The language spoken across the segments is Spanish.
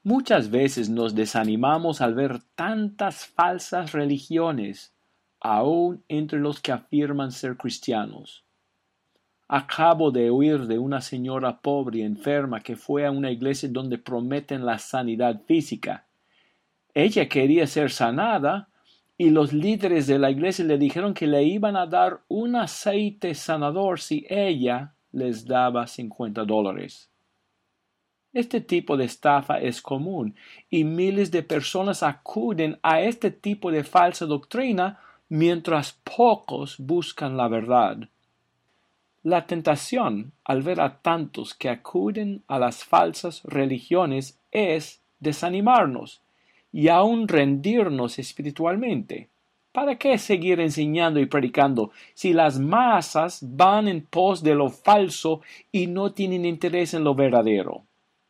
Muchas veces nos desanimamos al ver tantas falsas religiones, aun entre los que afirman ser cristianos. Acabo de oír de una señora pobre y enferma que fue a una iglesia donde prometen la sanidad física. Ella quería ser sanada y los líderes de la iglesia le dijeron que le iban a dar un aceite sanador si ella les daba $50. Este tipo de estafa es común y miles de personas acuden a este tipo de falsa doctrina mientras pocos buscan la verdad. La tentación al ver a tantos que acuden a las falsas religiones es desanimarnos y aún rendirnos espiritualmente. ¿Para qué seguir enseñando y predicando si las masas van en pos de lo falso y no tienen interés en lo verdadero?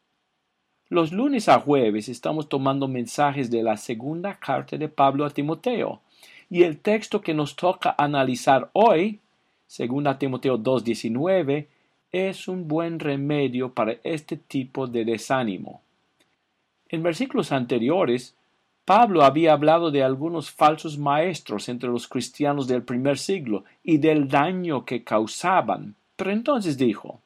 Los lunes a jueves estamos tomando mensajes de la segunda carta de Pablo a Timoteo, y el texto que nos toca analizar hoy, 2 Timoteo 2:19, es un buen remedio para este tipo de desánimo. En versículos anteriores, Pablo había hablado de algunos falsos maestros entre los cristianos del primer siglo y del daño que causaban, pero entonces dijo: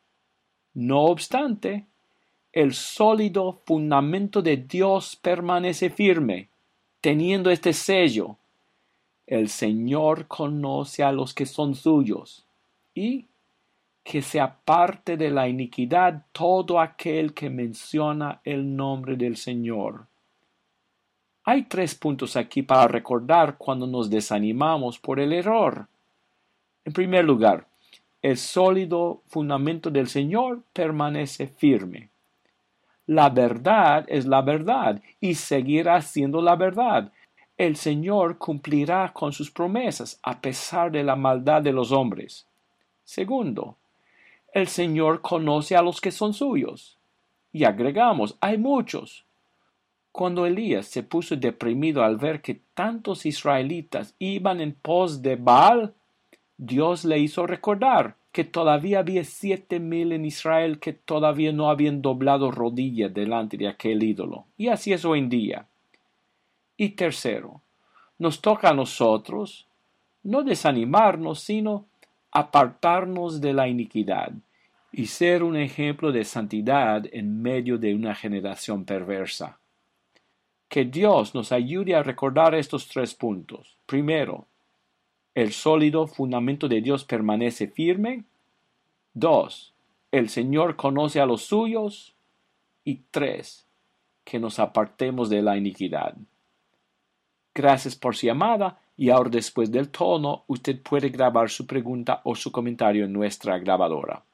no obstante, el sólido fundamento de Dios permanece firme, teniendo este sello: el Señor conoce a los que son suyos, y que se aparte de la iniquidad todo aquel que menciona el nombre del Señor. Hay 3 puntos aquí para recordar cuando nos desanimamos por el error. En primer lugar, el sólido fundamento del Señor permanece firme. La verdad es la verdad y seguirá siendo la verdad. El Señor cumplirá con sus promesas a pesar de la maldad de los hombres. Segundo, el Señor conoce a los que son suyos. Y agregamos, hay muchos. Cuando Elías se puso deprimido al ver que tantos israelitas iban en pos de Baal, Dios le hizo recordar que todavía había 7,000 en Israel que todavía no habían doblado rodilla delante de aquel ídolo. Y así es hoy en día. Y tercero, nos toca a nosotros no desanimarnos, sino apartarnos de la iniquidad y ser un ejemplo de santidad en medio de una generación perversa. Que Dios nos ayude a recordar estos 3 puntos. Primero, el sólido fundamento de Dios permanece firme. 2, el Señor conoce a los suyos. Y 3, que nos apartemos de la iniquidad. Gracias por su llamada, y ahora, después del tono, usted puede grabar su pregunta o su comentario en nuestra grabadora.